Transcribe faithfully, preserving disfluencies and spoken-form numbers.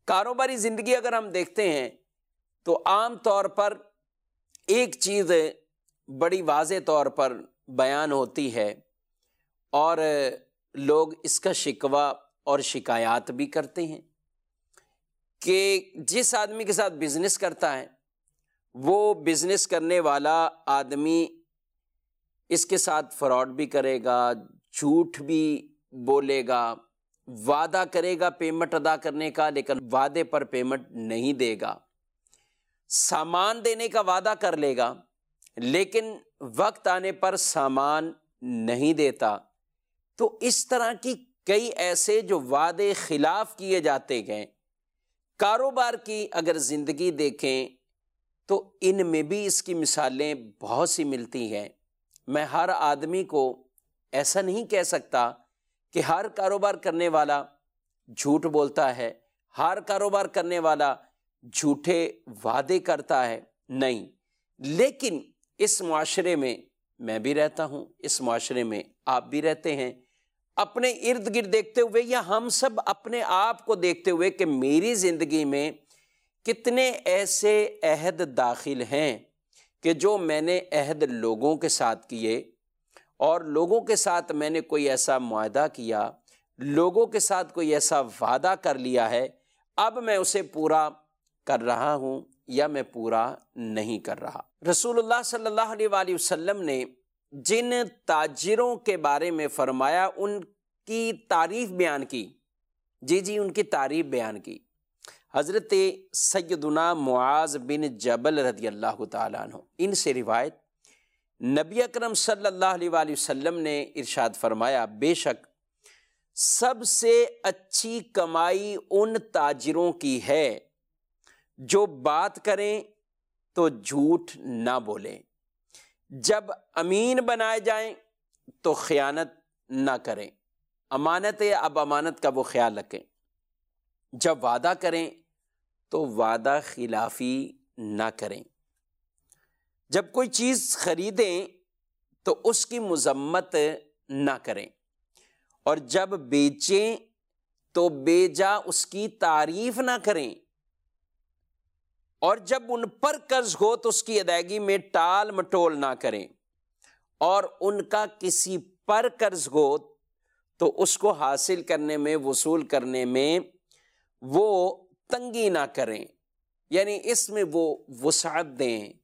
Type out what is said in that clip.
کاروباری زندگی اگر ہم دیکھتے ہیں تو عام طور پر ایک چیز بڑی واضح طور پر بیان ہوتی ہے اور لوگ اس کا شکوہ اور شکایات بھی کرتے ہیں کہ جس آدمی کے ساتھ بزنس کرتا ہے وہ بزنس کرنے والا آدمی اس کے ساتھ فراڈ بھی کرے گا، جھوٹ بھی بولے گا، وعدہ کرے گا پیمنٹ ادا کرنے کا لیکن وعدے پر پیمنٹ نہیں دے گا، سامان دینے کا وعدہ کر لے گا لیکن وقت آنے پر سامان نہیں دیتا۔ تو اس طرح کی کئی ایسے جو وعدے خلاف کیے جاتے گئے۔ کاروبار کی اگر زندگی دیکھیں تو ان میں بھی اس کی مثالیں بہت سی ملتی ہیں۔ میں ہر آدمی کو ایسا نہیں کہہ سکتا کہ ہر کاروبار کرنے والا جھوٹ بولتا ہے، ہر کاروبار کرنے والا جھوٹے وعدے کرتا ہے، نہیں، لیکن اس معاشرے میں میں بھی رہتا ہوں، اس معاشرے میں آپ بھی رہتے ہیں، اپنے ارد گرد دیکھتے ہوئے یا ہم سب اپنے آپ کو دیکھتے ہوئے کہ میری زندگی میں کتنے ایسے عہد داخل ہیں کہ جو میں نے عہد لوگوں کے ساتھ کیے اور لوگوں کے ساتھ میں نے کوئی ایسا معاہدہ کیا، لوگوں کے ساتھ کوئی ایسا وعدہ کر لیا ہے، اب میں اسے پورا کر رہا ہوں یا میں پورا نہیں کر رہا۔ رسول اللہ صلی اللہ علیہ وآلہ وسلم نے جن تاجروں کے بارے میں فرمایا ان کی تعریف بیان کی، جی جی ان کی تعریف بیان کی۔ حضرت سیدنا معاذ بن جبل رضی اللہ تعالیٰ عنہ، ان سے روایت، نبی اکرم صلی اللہ علیہ وآلہ وسلم نے ارشاد فرمایا، بے شک سب سے اچھی کمائی ان تاجروں کی ہے جو بات کریں تو جھوٹ نہ بولیں، جب امین بنائے جائیں تو خیانت نہ کریں، امانت ہے اب امانت کا وہ خیال رکھیں، جب وعدہ کریں تو وعدہ خلافی نہ کریں، جب کوئی چیز خریدیں تو اس کی مذمت نہ کریں، اور جب بیچیں تو بے جا اس کی تعریف نہ کریں، اور جب ان پر قرض ہو تو اس کی ادائیگی میں ٹال مٹول نہ کریں، اور ان کا کسی پر قرض ہو تو اس کو حاصل کرنے میں، وصول کرنے میں وہ تنگی نہ کریں، یعنی اس میں وہ وسعت دیں،